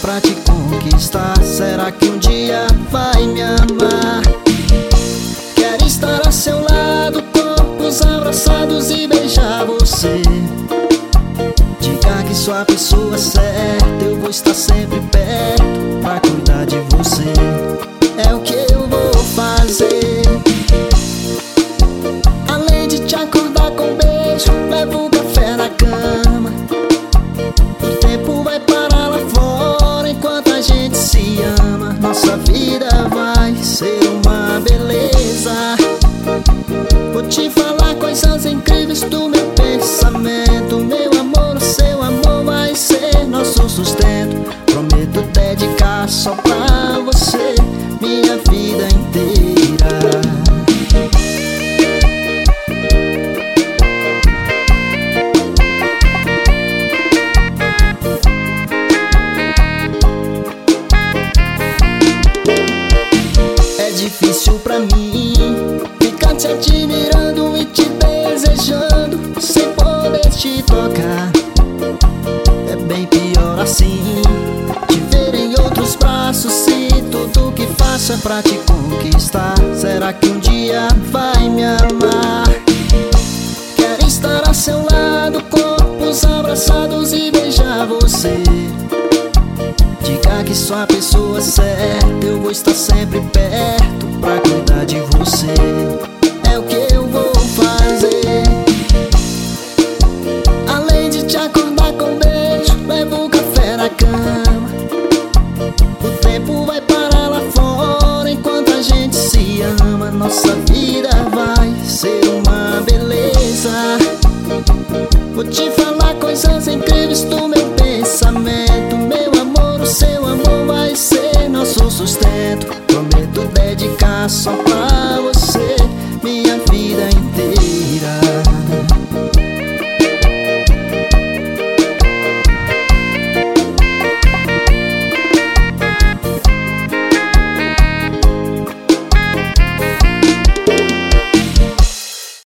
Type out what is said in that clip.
pra te conquistar. Será que um dia vai me amar? Quero estar a seu lado, corpos abraçados e beijar você. Diga que sou a pessoa certa, eu vou estar sempre perto pra cuidar de você. É o que eu vou fazer. Além de te acordar com beijo, levo café na cama. O tempo vai parar lá fora enquanto a gente se ama. Nossa vida vai ser uma beleza. Vou te falar coisas incríveis do meu pensamento. Meu amor, o seu amor vai ser nosso sustento. Prometo dedicar só pra você minha vida inteira. É difícil pra mim ficar te admirando e te desejando sem poder te tocar. É bem pior assim, te ver em outros braços, se tudo que faço é pra te conquistar. Será que um dia vai me amar? Quero estar a seu lado, corpos abraçados e beijar você. Diga que sou a pessoa certa, eu vou estar sempre perto pra cuidar de você. É o que eu vou fazer. Além de te acordar com beijo, levo café na cama. O tempo vai parar lá fora enquanto a gente se ama. Nossa vida vai ser uma beleza. Vou te falar coisas incríveis do meu